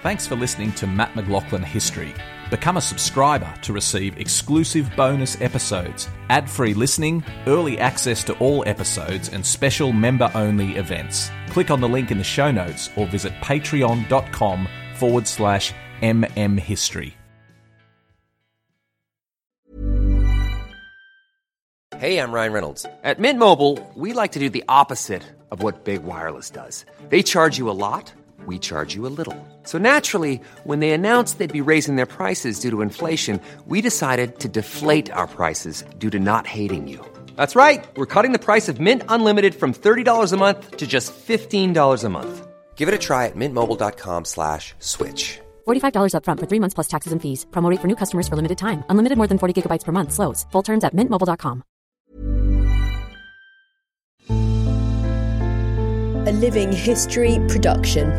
Thanks for listening to Matt McLaughlin History. Become a subscriber to receive exclusive bonus episodes, ad-free listening, early access to all episodes, and special member-only events. Click on the link in the show notes or visit patreon.com/mmhistory. Hey, I'm Ryan Reynolds. At Mint Mobile, we like to do the opposite of what Big Wireless does. They charge you a lot, we charge you a little. So naturally, when they announced they'd be raising their prices due to inflation, we decided to deflate our prices due to not hating you. That's right. We're cutting the price of Mint Unlimited from $30 a month to just $15 a month. Give it a try at mintmobile.com/switch. $45 up front for 3 months plus taxes and fees. Promo rate for new customers for limited time. Unlimited more than 40 gigabytes per month. Slows full terms at mintmobile.com. A Living History production.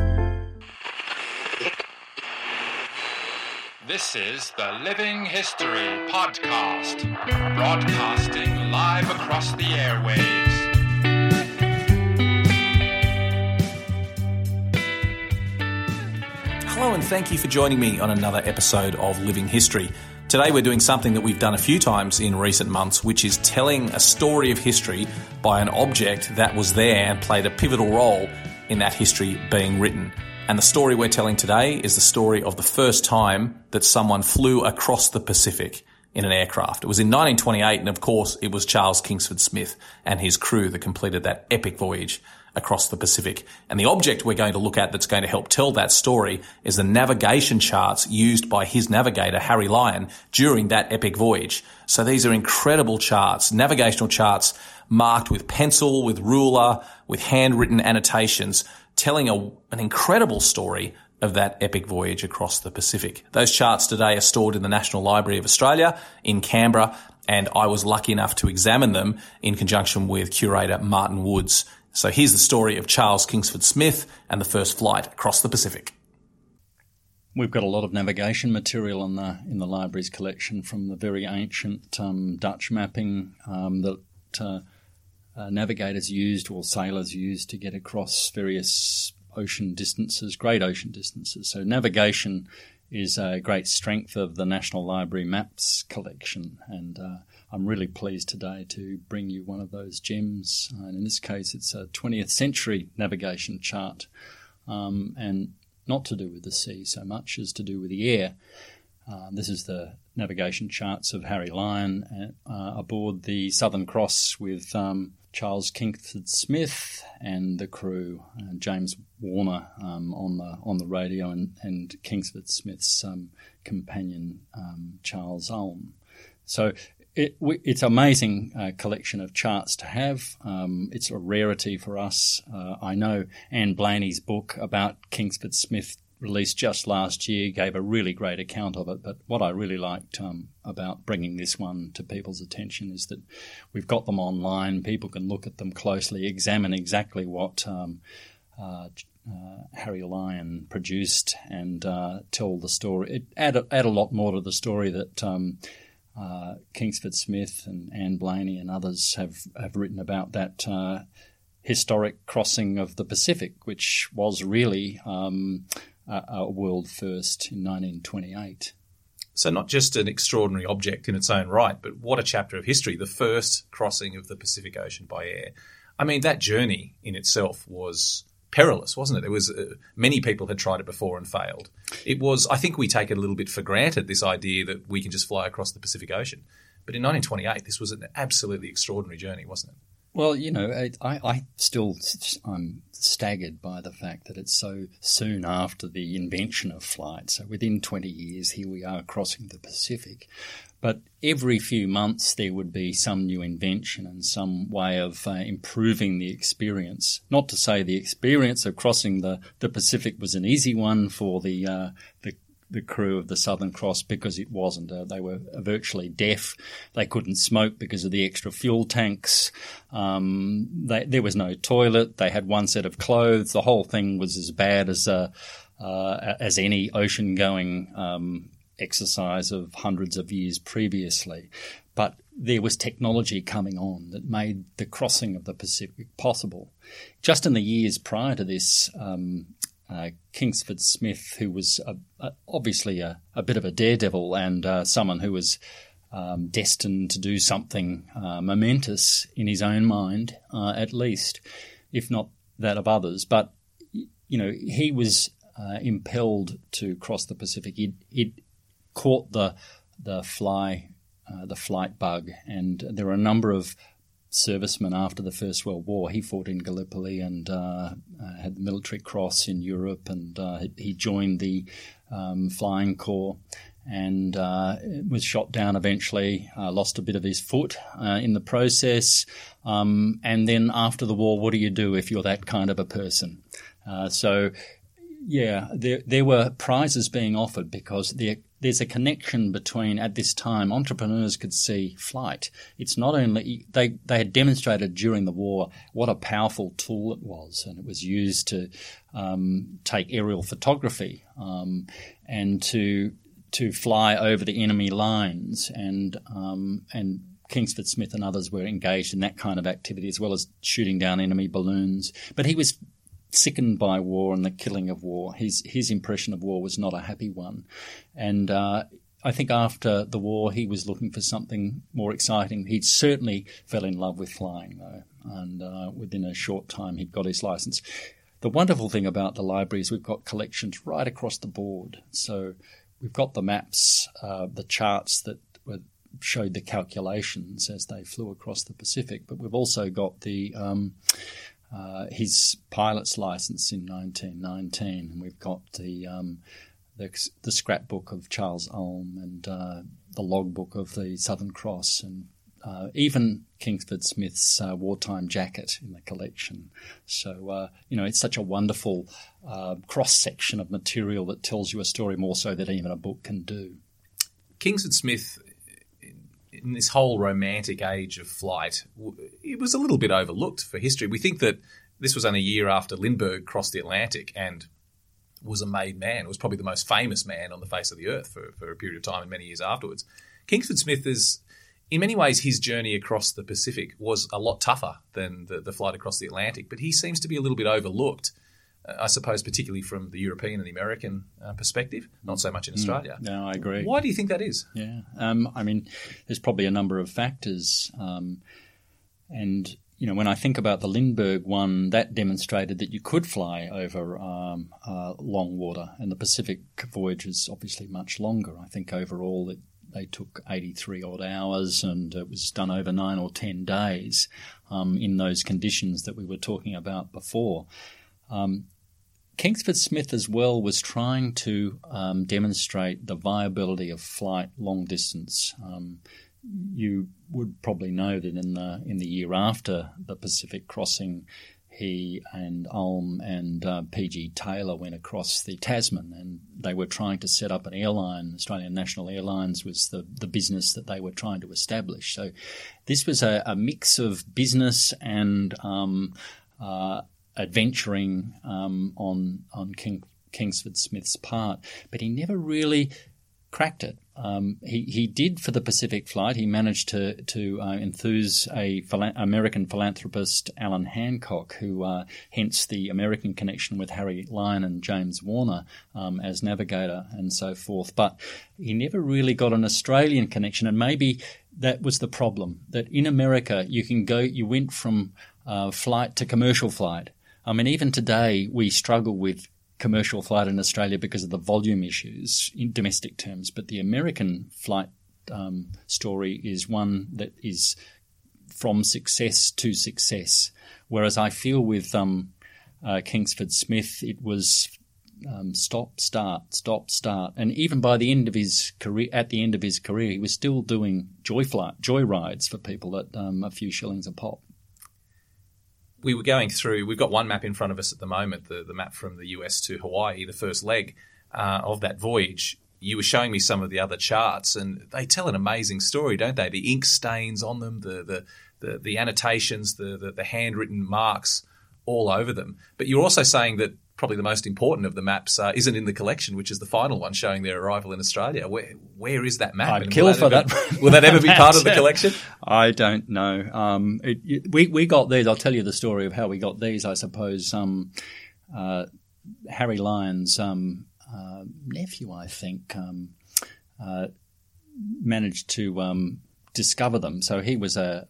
This is the Living History Podcast, broadcasting live across the airwaves. Hello and thank you for joining me on another episode of Living History. Today we're doing something that we've done a few times in recent months, which is telling a story of history by an object that was there and played a pivotal role in that history being written. And the story we're telling today is the story of the first time that someone flew across the Pacific in an aircraft. It was in 1928, and of course it was Charles Kingsford Smith and his crew that completed that epic voyage across the Pacific. And the object we're going to look at that's going to help tell that story is the navigation charts used by his navigator, Harry Lyon, during that epic voyage. So these are incredible charts, navigational charts marked with pencil, with ruler, with handwritten annotations, telling an incredible story of that epic voyage across the Pacific. Those charts today are stored in the National Library of Australia in Canberra, and I was lucky enough to examine them in conjunction with curator Martin Woods. So here's the story of Charles Kingsford Smith and the first flight across the Pacific. We've got a lot of navigation material in the library's collection, from the very ancient Dutch mapping that navigators used, or sailors used, to get across various ocean distances, great ocean distances. So navigation is a great strength of the National Library Maps collection, and I'm really pleased today to bring you one of those gems. And in this case, it's a 20th century navigation chart, and not to do with the sea so much as to do with the air. This is the navigation charts of Harry Lyon aboard the Southern Cross with Charles Kingsford Smith and the crew, James Warner on the radio, and Kingsford Smith's companion, Charles Ulm. So it's an amazing collection of charts to have. It's a rarity for us. I know Anne Blaney's book about Kingsford Smith, released just last year, gave a really great account of it. But what I really liked about bringing this one to people's attention is that we've got them online. People can look at them closely, examine exactly what Harry Lyon produced, and tell the story. Add a lot more to the story that Kingsford Smith and Anne Blaney and others have written about that historic crossing of the Pacific, which was really a world first in 1928. So not just an extraordinary object in its own right, but what a chapter of history, the first crossing of the Pacific Ocean by air. I mean, that journey in itself was perilous, wasn't it? It was many people had tried it before and failed. It was, I think we take it a little bit for granted, this idea that we can just fly across the Pacific Ocean. But in 1928, this was an absolutely extraordinary journey, wasn't it? Well, you know, I'm staggered by the fact that it's so soon after the invention of flight. So within 20 years, here we are crossing the Pacific. But every few months there would be some new invention and some way of improving the experience. Not to say the experience of crossing the Pacific was an easy one for the crew of the Southern Cross, because it wasn't. They were virtually deaf. They couldn't smoke because of the extra fuel tanks. There was no toilet. They had one set of clothes. The whole thing was as bad as any ocean-going exercise of hundreds of years previously. But there was technology coming on that made the crossing of the Pacific possible. Just in the years prior to this, Kingsford Smith, who was obviously a bit of a daredevil and someone who was destined to do something momentous in his own mind, at least, if not that of others. But, he was impelled to cross the Pacific. He'd caught the flight bug, and there were a number of servicemen after the First World War. He fought in Gallipoli and had the Military Cross in Europe, and he joined the Flying Corps and was shot down eventually, lost a bit of his foot in the process. And then after the war, what do you do if you're that kind of a person? There were prizes being offered because there's a connection between, at this time, entrepreneurs could see flight. It's not only they had demonstrated during the war what a powerful tool it was, and it was used to take aerial photography and to fly over the enemy lines, and Kingsford Smith and others were engaged in that kind of activity as well as shooting down enemy balloons. But he was sickened by war and the killing of war. His impression of war was not a happy one. And I think after the war he was looking for something more exciting. He certainly fell in love with flying, though, and within a short time he'd got his licence. The wonderful thing about the library is we've got collections right across the board. So we've got the maps, the charts that showed the calculations as they flew across the Pacific, but we've also got the his pilot's license in 1919, and we've got the scrapbook of Charles Ulm and the logbook of the Southern Cross, and even Kingsford Smith's wartime jacket in the collection. So, it's such a wonderful cross-section of material that tells you a story more so than even a book can do. Kingsford Smith, in this whole romantic age of flight, it was a little bit overlooked for history. We think that this was only a year after Lindbergh crossed the Atlantic and was a made man. It was probably the most famous man on the face of the earth for a period of time and many years afterwards. Kingsford Smith is, in many ways, his journey across the Pacific was a lot tougher than the flight across the Atlantic, but he seems to be a little bit overlooked, I suppose, particularly from the European and the American perspective, not so much in Australia. No, I agree. Why do you think that is? Yeah, there's probably a number of factors. And, when I think about the Lindbergh one, that demonstrated that you could fly over long water, and the Pacific voyage is obviously much longer. I think overall they took 83-odd hours, and it was done over 9 or 10 days in those conditions that we were talking about before. Kingsford Smith as well was trying to demonstrate the viability of flight long distance. You would probably know that in the year after the Pacific crossing, he and Ulm and P.G. Taylor went across the Tasman, and they were trying to set up an airline. Australian National Airlines was the business that they were trying to establish. So this was a mix of business and adventuring on Kingsford Smith's part, but he never really cracked it. He did for the Pacific flight. He managed to enthuse American philanthropist Alan Hancock, who hence the American connection with Harry Lyon and James Warner as navigator and so forth. But he never really got an Australian connection, and maybe that was the problem. That in America you went from flight to commercial flight. Even today we struggle with commercial flight in Australia because of the volume issues in domestic terms, but the American flight story is one that is from success to success, whereas I feel with Kingsford Smith it was stop, start, and even by the end of his career, he was still doing joy rides for people at a few shillings a pop. We were going through, we've got one map in front of us at the moment, the map from the US to Hawaii, the first leg of that voyage. You were showing me some of the other charts, and they tell an amazing story, don't they? The ink stains on them, the annotations, the handwritten marks all over them. But you're also saying that probably the most important of the maps isn't in the collection, which is the final one showing their arrival in Australia. Where is that map? I'd kill for that. Will that ever be part of the collection? I don't know. We got these. I'll tell you the story of how we got these, I suppose. Harry Lyon's nephew, I think, managed to discover them. So he was a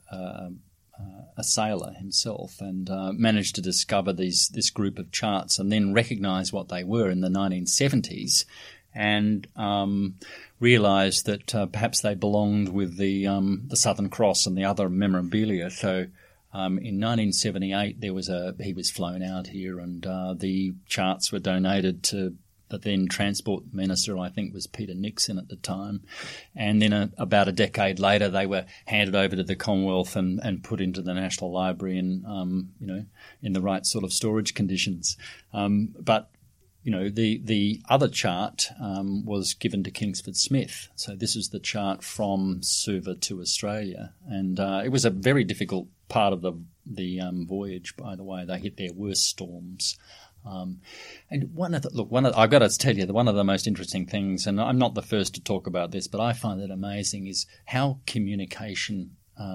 sailor himself and managed to discover this group of charts and then recognise what they were in the 1970s and realised that perhaps they belonged with the Southern Cross and the other memorabilia. So in 1978 he was flown out here and the charts were donated to the then Transport Minister, I think was Peter Nixon at the time. And then about a decade later, they were handed over to the Commonwealth and put into the National Library in the right sort of storage conditions. But the other chart was given to Kingsford Smith. So this is the chart from Suva to Australia. And it was a very difficult part of the voyage, by the way. They hit their worst storms. And I've got to tell you that one of the most interesting things, and I'm not the first to talk about this, but I find it amazing, is how communication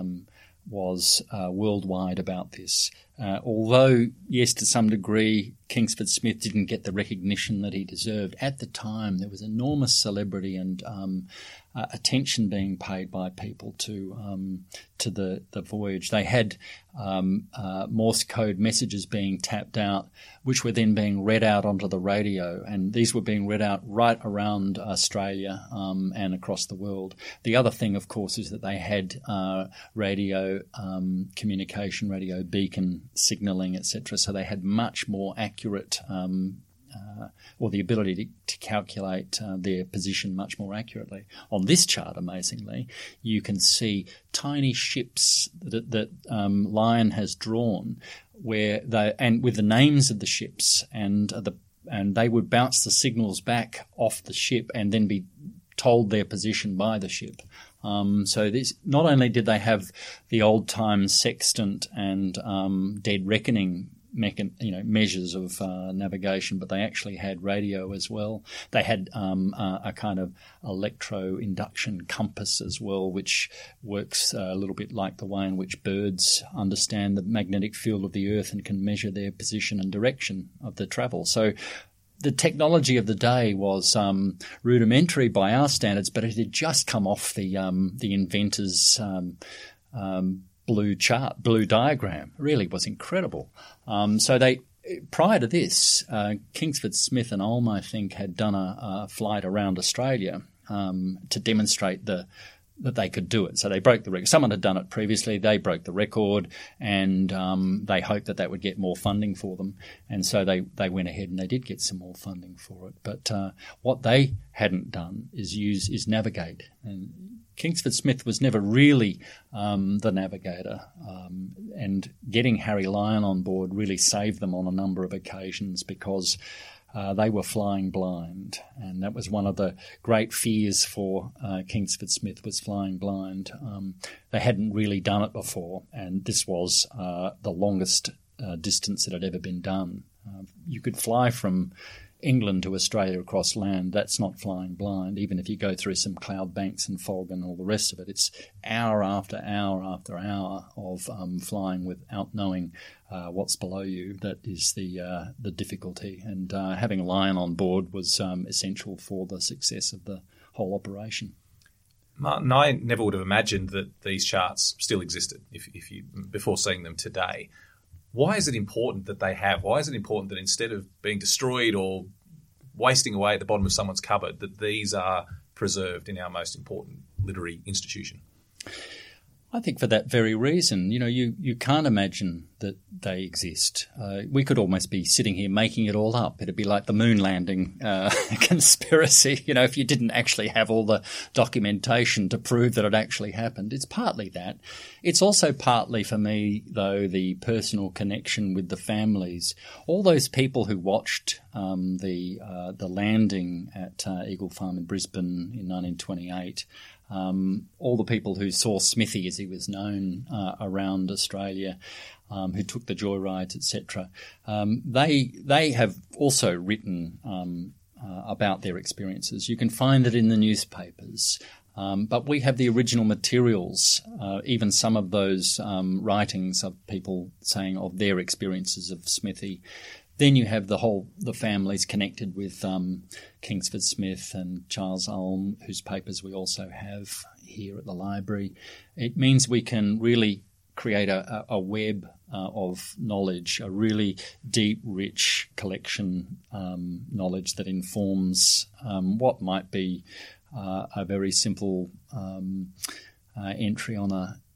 was worldwide about this. Although, yes, to some degree, Kingsford Smith didn't get the recognition that he deserved. At the time, there was enormous celebrity and attention being paid by people to the voyage. They had Morse code messages being tapped out, which were then being read out onto the radio, and these were being read out right around Australia and across the world. The other thing, of course, is that they had radio communication, radio beacon signalling, etc. So they had much more accurate or the ability to calculate their position much more accurately. On this chart, amazingly, you can see tiny ships that Lyon has drawn, with the names of the ships, and they would bounce the signals back off the ship and then be told their position by the ship. So this, not only did they have the old time sextant and dead reckoning measures of navigation, but they actually had radio as well. They had a kind of electro-induction compass as well, which works a little bit like the way in which birds understand the magnetic field of the Earth and can measure their position and direction of the travel. So the technology of the day was rudimentary by our standards, but it had just come off the inventor's blue diagram. It really was incredible. So prior to this, Kingsford Smith and Ulm, I think, had done a flight around Australia to demonstrate that they could do it. So they broke the record. Someone had done it previously. They broke the record, and they hoped that would get more funding for them. And so they went ahead and they did get some more funding for it. But what they hadn't done is navigate. And Kingsford Smith was never really the navigator, and getting Harry Lyon on board really saved them on a number of occasions because they were flying blind, and that was one of the great fears for Kingsford Smith, was flying blind. They hadn't really done it before, and this was the longest distance that had ever been done. You could fly from England to Australia across land. That's not flying blind, even if you go through some cloud banks and fog and all the rest of it. It's hour after hour after hour of flying without knowing what's below you. That is the difficulty. And having Lyon on board was essential for the success of the whole operation. Martin, I never would have imagined that these charts still existed if you before seeing them today. Why is it important that they have? Why is it important that instead of being destroyed or wasting away at the bottom of someone's cupboard, that these are preserved in our most important literary institution? I think for that very reason. You can't imagine that they exist. We could almost be sitting here making it all up. It'd be like the moon landing conspiracy, if you didn't actually have all the documentation to prove that it actually happened. It's partly that. It's also partly, for me, though, the personal connection with the families. All those people who watched the landing at Eagle Farm in Brisbane in 1928, all the people who saw Smithy, as he was known, around Australia, who took the joyrides, etc., they have also written about their experiences. You can find it in the newspapers, but we have the original materials, even some of those writings of people saying of their experiences of Smithy. Then you have the families connected with Kingsford Smith and Charles Ulm, whose papers we also have here at the library. It means we can really create a web of knowledge, a really deep, rich collection knowledge that informs what might be a very simple entry on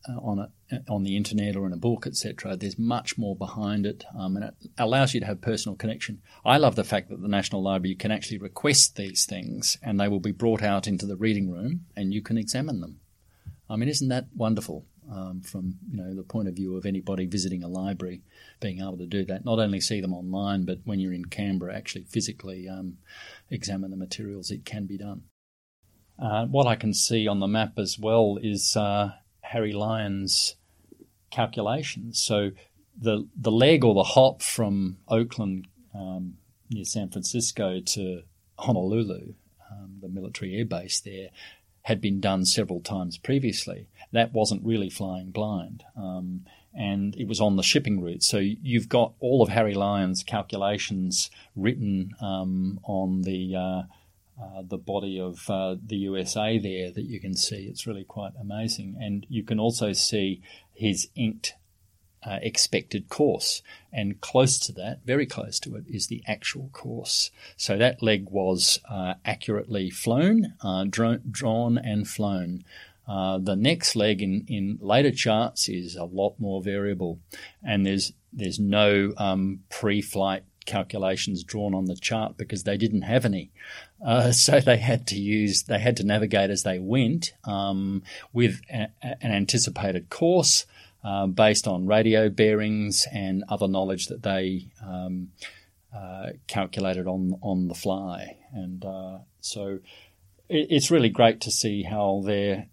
the internet or in a book, etc. There's much more behind it, and it allows you to have personal connection. I love the fact that the National Library, you can actually request these things and they will be brought out into the reading room and you can examine them. I mean, isn't that wonderful from the point of view of anybody visiting a library, being able to do that, not only see them online, but when you're in Canberra, actually physically examine the materials. It can be done. What I can see on the map as well is Harry Lyon's calculations. So the leg or the hop from Oakland near San Francisco to Honolulu, the military air base there, had been done several times previously. That wasn't really flying blind, and it was on the shipping route. So you've got all of Harry Lyon's calculations written on the body of the USA there that you can see. It's really quite amazing. And you can also see his inked expected course. And close to that, very close to it, is the actual course. So that leg was accurately flown, drawn and flown. The next leg in later charts is a lot more variable. And there's no pre-flight calculations drawn on the chart because they didn't have any. So they had to navigate as they went with an anticipated course based on radio bearings and other knowledge that they calculated on the fly. And so it's really great to see how their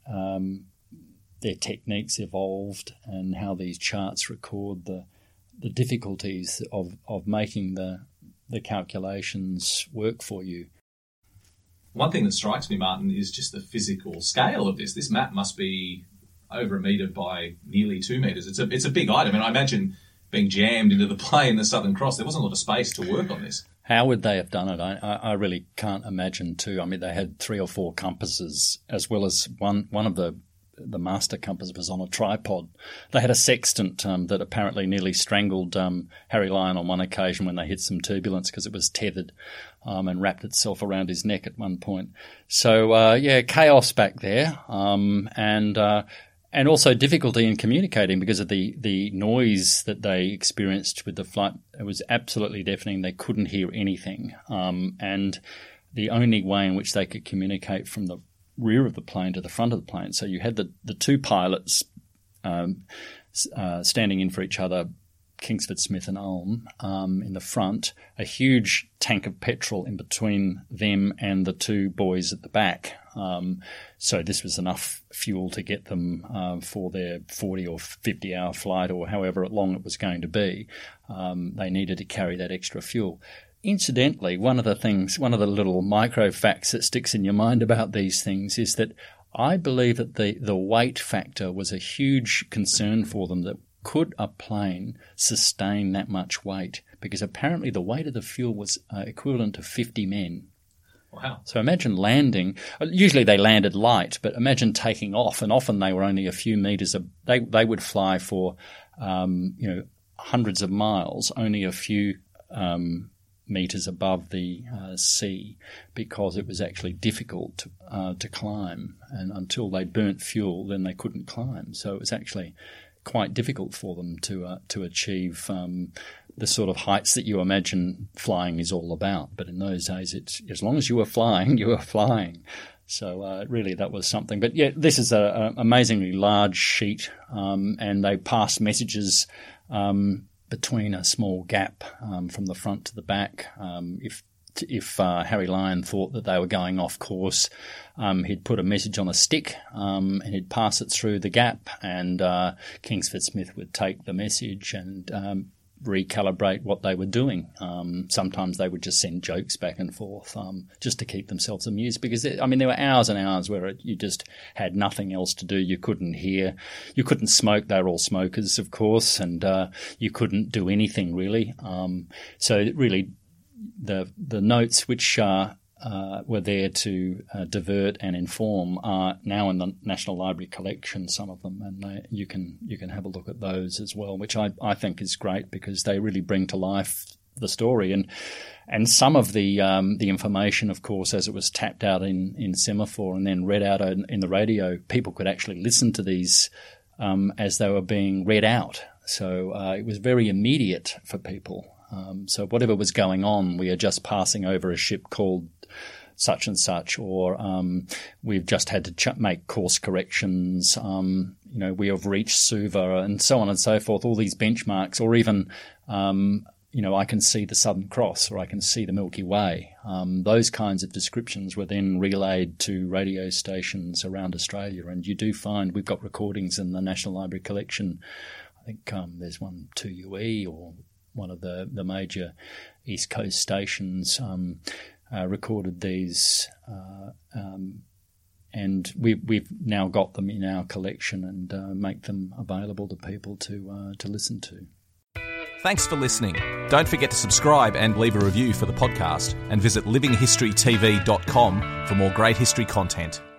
techniques evolved and how these charts record the difficulties of making the calculations work for you. One thing that strikes me, Martin, is just the physical scale of this. This map must be over 1 metre by nearly 2 metres. It's a big item, and I imagine being jammed into the plane, the Southern Cross, there wasn't a lot of space to work on this. How would they have done it? I really can't imagine too. I mean, they had 3 or 4 compasses, as well as one of the master compass was on a tripod. They had a sextant that apparently nearly strangled Harry Lyon on one occasion when they hit some turbulence because it was tethered and wrapped itself around his neck at one point. So, chaos back there and also difficulty in communicating because of the noise that they experienced with the flight. It was absolutely deafening. They couldn't hear anything. And the only way in which they could communicate from the rear of the plane to the front of the plane. So you had the 2 pilots standing in for each other, Kingsford Smith and Ulm, in the front, a huge tank of petrol in between them and the 2 boys at the back. So this was enough fuel to get them for their 40 or 50-hour flight or however long it was going to be. They needed to carry that extra fuel. Incidentally, one of the little micro facts that sticks in your mind about these things is that I believe that the weight factor was a huge concern for them. That could a plane sustain that much weight? Because apparently the weight of the fuel was equivalent to 50 men. Wow. So imagine landing. Usually they landed light, but imagine taking off, and often they were only a few meters. They would fly for hundreds of miles, only a few meters above the sea, because it was actually difficult to climb, and until they burnt fuel, then they couldn't climb. So it was actually quite difficult for them to achieve the sort of heights that you imagine flying is all about. But in those days, it's as long as you were flying, you were flying. So really, that was something. But yeah, this is an amazingly large sheet, and they passed messages between a small gap from the front to the back. If Harry Lyon thought that they were going off course, he'd put a message on a stick and he'd pass it through the gap, and Kingsford Smith would take the message and recalibrate what they were doing. Sometimes they would just send jokes back and forth just to keep themselves amused, because there were hours and hours where you just had nothing else to do. You couldn't hear, you couldn't smoke. They were all smokers, of course, and you couldn't do anything really. So really, the notes which were there to divert and inform are now in the National Library collection, some of them, and you can have a look at those as well, which I think is great because they really bring to life the story. And some of the information, of course, as it was tapped out in semaphore and then read out in the radio, people could actually listen to these as they were being read out. So it was very immediate for people. So whatever was going on, we are just passing over a ship called such and such, or we've just had to make course corrections, we have reached Suva, and so on and so forth, all these benchmarks, or even, I can see the Southern Cross, or I can see the Milky Way. Those kinds of descriptions were then relayed to radio stations around Australia, and you do find we've got recordings in the National Library collection. I think there's one 2UE, or one of the major East Coast stations recorded these, and we've now got them in our collection and make them available to people to listen to. Thanks for listening. Don't forget to subscribe and leave a review for the podcast, and visit livinghistorytv.com for more great history content.